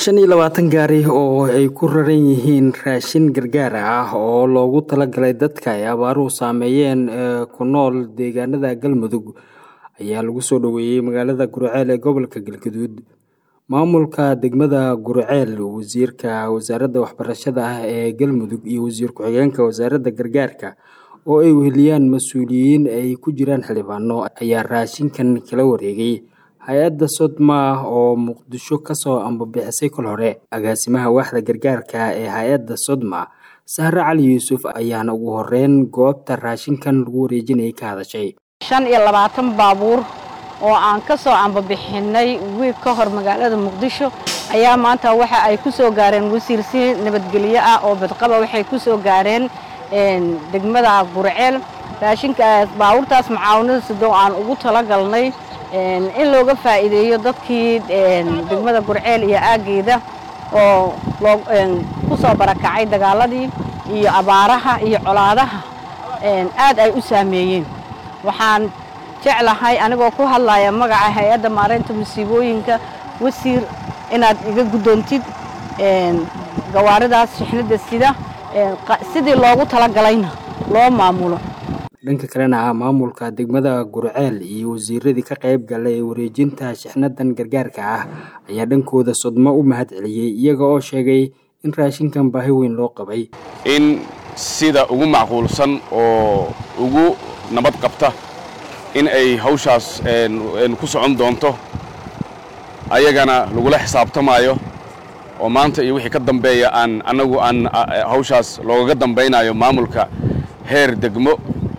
25 gaari oo ay ku raran yihiin raashin gargaar ah oo loogu talagalay dadka ay abaaruhu saameeyeen ku nool deegaanada Galmudug ayaa lagu soo dhaweeyay magaalada Gurceel ee gobolka Galgaduud. Maamulka degmada Gurceel, wasiirka wasaaradda waxbarashada ee Galmudug iyo wasiir ku-xigeenka wasaaradda gargaarka oo ay weheliyaan mas'uuliyiin ay ku jiraan xildhibaano ayaa raashinkan kala wareegay hay'adda Sodma oo Muqdisho ka soo ambabixisay kol hore. Agaasimaha waaxda gargaarka ee hay'adda Sodma, Sahre Cali Yuusuf, ayaana ugu horeyn goobta raashinkan lagu wareejinayay ka hadashay. 25 baabuur oo aan ka soo ambabixinay wiil ka hor magaalada Muqdisho ayaa maanta waxa ay ku soo gaareen wasiir si nabadgelyo ah oo badqaba waxay ku soo gaareen degmada Gurceel. Raashinka baabuurtaas macaawinada sidoo aan ugu talagalnay in looga faa'iideeyo dadkii degmada Gurceel iyo aageeda oo ku soo barakacay dagaaladii iyo abaaraha iyo colaadaha aad ay u saameeyeen. Waxaan jeclahay anigoo ku hadlaya magaca hay'adda maareynta musiibooyinka wasiir inaad iga gudoontid gawaaridaas shixnada sida sidii loogu talagalayna loo maamulo. Dhanka kalena maamulka degmada Gurceel iyo wasiiradii ka qayb galay wareejinta shixnadan gargaarka ah ayaa dhankooda Sodma u mahadceliyay iyaga oo sheegay in raashinkan baahi weyn loo qabay. In sida ugu macquulsan oo ugu nabad qabta in ay hawshaas ku socon doonto ayagana lagula xisaabtamayo oo maanta iyo wixii ka dambeeya anagu hawshaas looga dambaynayo maamulka heer degmo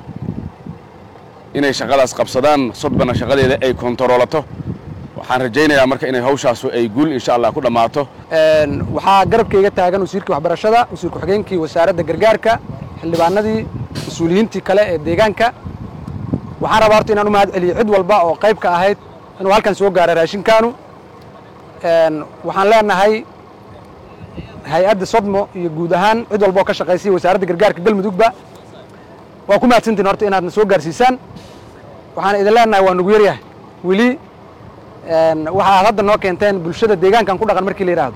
inay shaqadaas qabsadaan. Sodbana shaqadeeda ay kontaroolato. Waxaan rajaynayaa marka inay hawshaas ay guul insha Allah ku dhamaato. Waxaa garabkayga taagan wasiirka waxbarashada, wasiir ku-xigeenkii wasaaradda gargaarka, xildhibaanadii, mas'uuliyiintii kale ee deegaanka. Waxaan rabaa horta inaan u mahadceliyo cid walba oo qayb ka ahayd inuu halkan soo gaaray raashinkaanu. Waxaan leenahay hay'adda Sodmo iyo guud ahaan cid walba oo ka shaqaysay wasaaradda gargaarka Galmudugba waa ku mahadsantiin horta inaad soo gaarsiisaan. Waxaan idin leenahay waa nugu yaryahay weli waxaad hadda noo keenteen bulshada deegaankan ku dhaqan markii la yiraahdo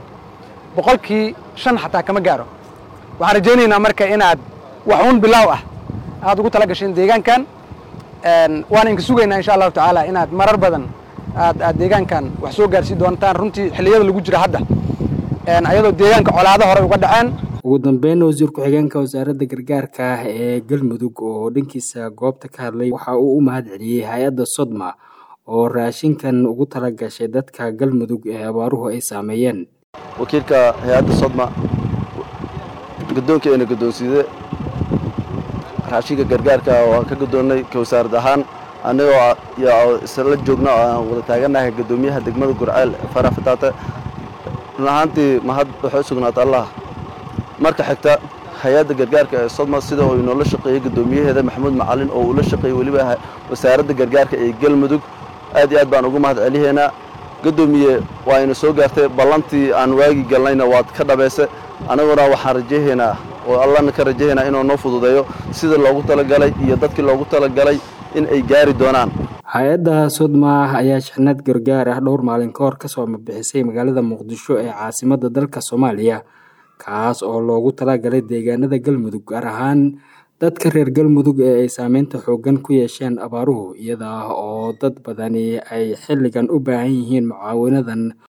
5% xataa kama gaaro. Waxaan rajaynaynaa marka inaad wax uun bilaaw ah aad ugu tala gashin deegaankan waan inka sugaynaa insha Allah taala inaad marar badan aad deegaankan wax soo gaarsiin doontaan runtii xilliyada lagu jira hadda ayadoo deegaanka colaado hore uga dhaceen. Ugu dambeyn, wasiir ku-xigeenka wasaaradda gargaarka ee Galmudug oo dhankiisa goobta ka hadlay waxa uu u mahadceliyay hay'adda Sodma oo raashinkan ugu tala gashay dadka Galmudug ee abaaruhu ay saameeyeen. Wakiilka hay'adda Sodma guddoonkeena guddoonsiday raashinka gargaarka oo ka guddoonay ka wasaarad ahaan anagoo isla joogno oo wada taaganahay guddoomiyaha degmada Gurceel Farax Fataate. runtii mahad wuxuu sugnaatay Allah. marka xigta hay'adda gargaarka ee Sodma sida uu inoo la shaqeeyay guddoomiyaheeda Maxamuud Macalin oo uu la shaqeeyay waliba wasaaradda gargaarka ee Galmudug aad iyo aad baan ugu mahadcelinaynaa. guddoomiye waa inoo soo gaartay ballantii aan waagi galnayna waad ka dhabeysay. anaguna waxaan rajaynaynaa oo Allahna ka rajaynaynaa inuu noo fududeeyo sida loogu talagalay iyo dadkii loogu talagalay in ay gaari doonaan. Hay'adda Sodma ayaa shixnad gargaar ah dhowr maalin ka hor ka soo ambabixisay magaalada Muqdisho ee caasimadda dalka Soomaaliya, kaas oo loogu talagalay deegaanada Galmudug gaar ahaan dadka reer Galmudug ee ay saameynta xooggan ku yeesheen abaaruhu iyada oo dad badani ay xilligan u baahan yihiin mucaawinadan.